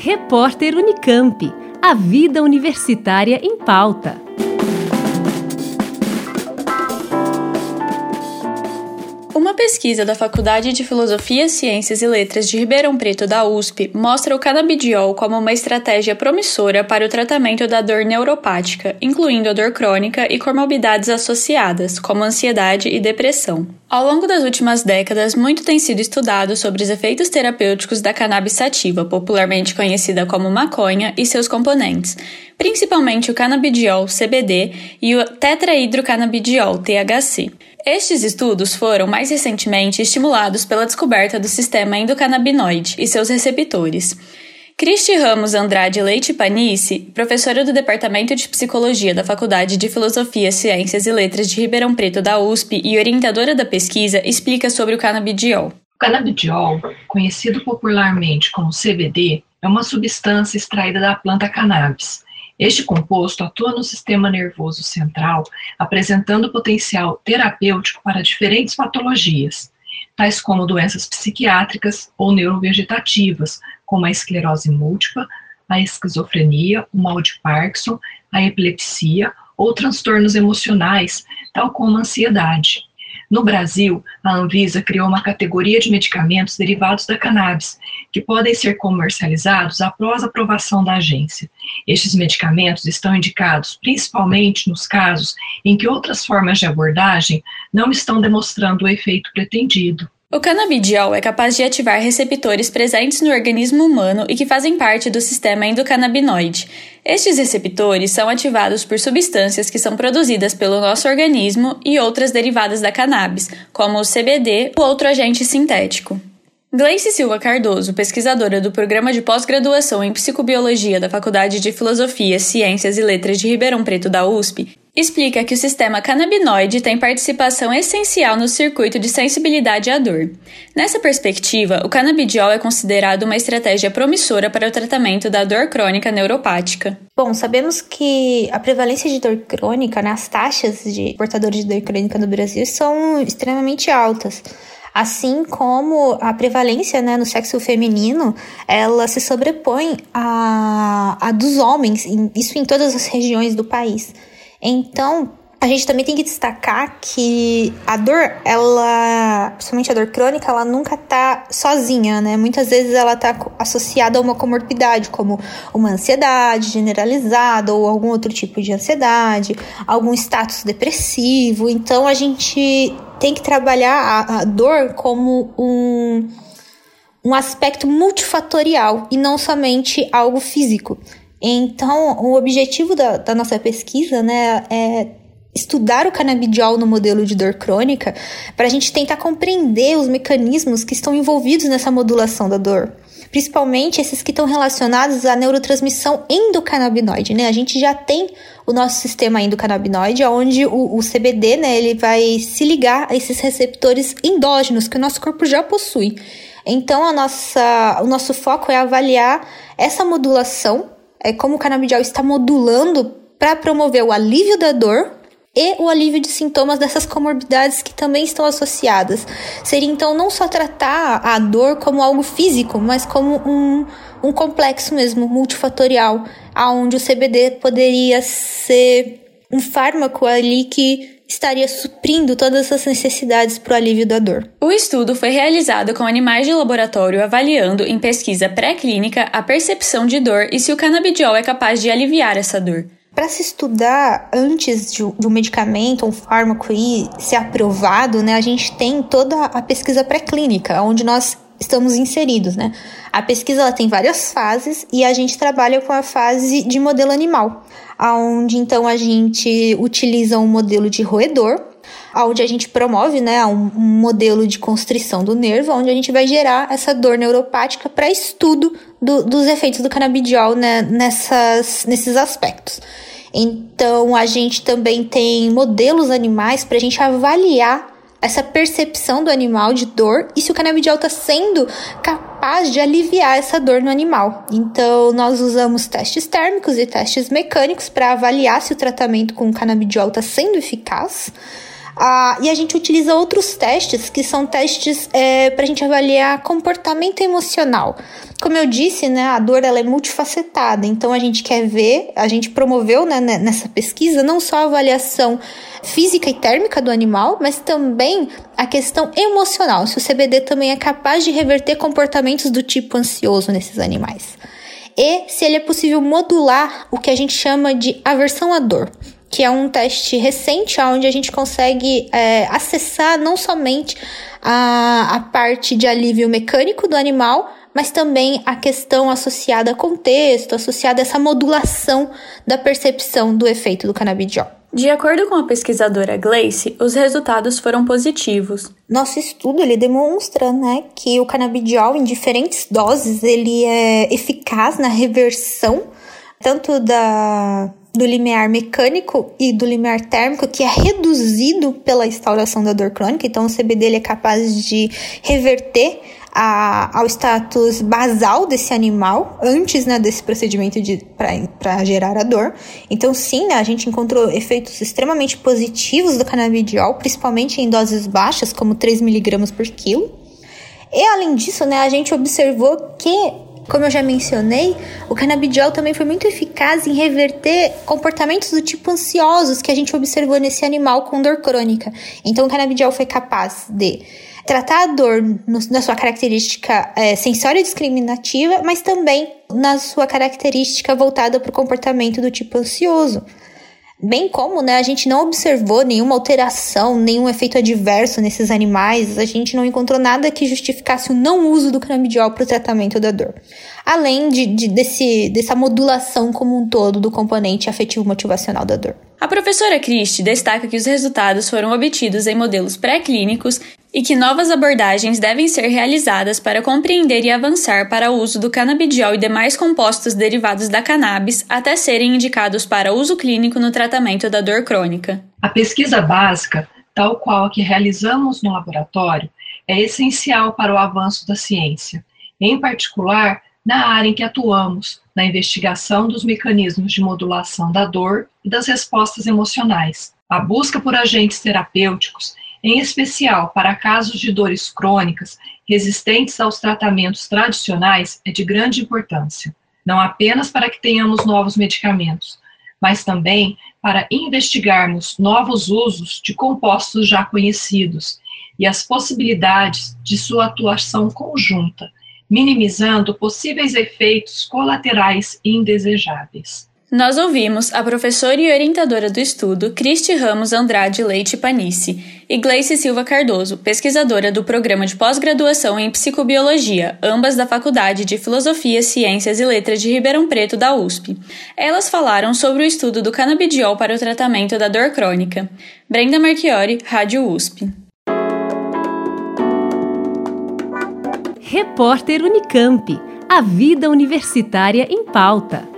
Repórter Unicamp. A vida universitária em pauta. Uma pesquisa da Faculdade de Filosofia, Ciências e Letras de Ribeirão Preto da USP mostra o canabidiol como uma estratégia promissora para o tratamento da dor neuropática, incluindo a dor crônica e comorbidades associadas, como ansiedade e depressão. Ao longo das últimas décadas, muito tem sido estudado sobre os efeitos terapêuticos da cannabis sativa, popularmente conhecida como maconha, e seus componentes, principalmente o canabidiol, CBD, e o tetrahidrocanabidiol, THC. Estes estudos foram, mais recentemente, estimulados pela descoberta do sistema endocannabinoide e seus receptores. Cristi Ramos Andrade Leite Panice, professora do Departamento de Psicologia da Faculdade de Filosofia, Ciências e Letras de Ribeirão Preto da USP e orientadora da pesquisa, explica sobre o canabidiol. O canabidiol, conhecido popularmente como CBD, é uma substância extraída da planta cannabis. Este composto atua no sistema nervoso central, apresentando potencial terapêutico para diferentes patologias, tais como doenças psiquiátricas ou neurovegetativas, como a esclerose múltipla, a esquizofrenia, o mal de Parkinson, a epilepsia ou transtornos emocionais, tal como a ansiedade. No Brasil, a Anvisa criou uma categoria de medicamentos derivados da cannabis, que podem ser comercializados após a aprovação da agência. Estes medicamentos estão indicados principalmente nos casos em que outras formas de abordagem não estão demonstrando o efeito pretendido. O canabidiol é capaz de ativar receptores presentes no organismo humano e que fazem parte do sistema endocannabinoide. Estes receptores são ativados por substâncias que são produzidas pelo nosso organismo e outras derivadas da cannabis, como o CBD ou outro agente sintético. Gleice Silva Cardoso, pesquisadora do Programa de Pós-Graduação em Psicobiologia da Faculdade de Filosofia, Ciências e Letras de Ribeirão Preto da USP, explica que o sistema canabinoide tem participação essencial no circuito de sensibilidade à dor. Nessa perspectiva, o canabidiol é considerado uma estratégia promissora para o tratamento da dor crônica neuropática. Bom, sabemos que a prevalência de dor crônica, as taxas de portadores de dor crônica no Brasil são extremamente altas. Assim como a prevalência, no sexo feminino, ela se sobrepõe à dos homens, isso em todas as regiões do país. Então, a gente também tem que destacar que a dor, principalmente a dor crônica, ela nunca está sozinha, Muitas vezes ela está associada a uma comorbidade, como uma ansiedade generalizada ou algum outro tipo de ansiedade, algum status depressivo. Então, a gente tem que trabalhar a dor como um aspecto multifatorial e não somente algo físico. Então, o objetivo da nossa pesquisa, é estudar o canabidiol no modelo de dor crônica para a gente tentar compreender os mecanismos que estão envolvidos nessa modulação da dor, principalmente esses que estão relacionados à neurotransmissão endocannabinoide, A gente já tem o nosso sistema endocannabinoide, onde o CBD, ele vai se ligar a esses receptores endógenos que o nosso corpo já possui. Então, o nosso foco é avaliar essa modulação, como o canabidiol está modulando para promover o alívio da dor e o alívio de sintomas dessas comorbidades que também estão associadas. Seria, então, não só tratar a dor como algo físico, mas como um complexo mesmo, multifatorial, onde o CBD poderia ser um fármaco ali que estaria suprindo todas as necessidades para o alívio da dor. O estudo foi realizado com animais de laboratório avaliando, em pesquisa pré-clínica, a percepção de dor e se o canabidiol é capaz de aliviar essa dor. Para se estudar antes de um medicamento, um fármaco ser aprovado, a gente tem toda a pesquisa pré-clínica, onde nós estamos inseridos, A pesquisa ela tem várias fases e a gente trabalha com a fase de modelo animal, onde então a gente utiliza um modelo de roedor, onde a gente promove um modelo de constrição do nervo, onde a gente vai gerar essa dor neuropática para estudo dos efeitos do canabidiol nesses aspectos. Então, a gente também tem modelos animais para a gente avaliar essa percepção do animal de dor e se o canabidiol está sendo capaz de aliviar essa dor no animal. Então, nós usamos testes térmicos e testes mecânicos para avaliar se o tratamento com o canabidiol está sendo eficaz. E a gente utiliza outros testes, que são testes para a gente avaliar comportamento emocional. Como eu disse, né, a dor ela é multifacetada, então a gente promoveu, né, nessa pesquisa não só a avaliação física e térmica do animal, mas também a questão emocional, se o CBD também é capaz de reverter comportamentos do tipo ansioso nesses animais. E se ele é possível modular o que a gente chama de aversão à dor, que é um teste recente onde a gente consegue acessar não somente a parte de alívio mecânico do animal, mas também a questão associada a contexto, associada a essa modulação da percepção do efeito do canabidiol. De acordo com a pesquisadora Gleice, os resultados foram positivos. Nosso estudo ele demonstra, né, que o canabidiol em diferentes doses ele é eficaz na reversão tanto do limiar mecânico e do limiar térmico, que é reduzido pela instauração da dor crônica. Então, o CBD ele é capaz de reverter ao status basal desse animal antes, né, desse procedimento para gerar a dor. Então, sim, né, a gente encontrou efeitos extremamente positivos do canabidiol, principalmente em doses baixas, como 3 mg por quilo. E, além disso, né, a gente observou que, como eu já mencionei, o canabidiol também foi muito eficaz em reverter comportamentos do tipo ansiosos que a gente observou nesse animal com dor crônica. Então, o canabidiol foi capaz de tratar a dor na sua característica sensória discriminativa, mas também na sua característica voltada para o comportamento do tipo ansioso. Bem como, né, a gente não observou nenhuma alteração, nenhum efeito adverso nesses animais, a gente não encontrou nada que justificasse o não uso do canabidiol para o tratamento da dor. Além dessa modulação como um todo do componente afetivo-motivacional da dor. A professora Christie destaca que os resultados foram obtidos em modelos pré-clínicos e que novas abordagens devem ser realizadas para compreender e avançar para o uso do canabidiol e demais compostos derivados da cannabis até serem indicados para uso clínico no tratamento da dor crônica. A pesquisa básica, tal qual a que realizamos no laboratório, é essencial para o avanço da ciência, em particular na área em que atuamos, na investigação dos mecanismos de modulação da dor e das respostas emocionais. A busca por agentes terapêuticos, em especial para casos de dores crônicas resistentes aos tratamentos tradicionais, é de grande importância, não apenas para que tenhamos novos medicamentos, mas também para investigarmos novos usos de compostos já conhecidos e as possibilidades de sua atuação conjunta, minimizando possíveis efeitos colaterais indesejáveis. Nós ouvimos a professora e orientadora do estudo, Christie Ramos Andrade Leite Panici, e Gleice Silva Cardoso, pesquisadora do Programa de Pós-Graduação em Psicobiologia, ambas da Faculdade de Filosofia, Ciências e Letras de Ribeirão Preto, da USP. Elas falaram sobre o estudo do canabidiol para o tratamento da dor crônica. Brenda Marchiori, Rádio USP. Repórter Unicamp. A vida universitária em pauta.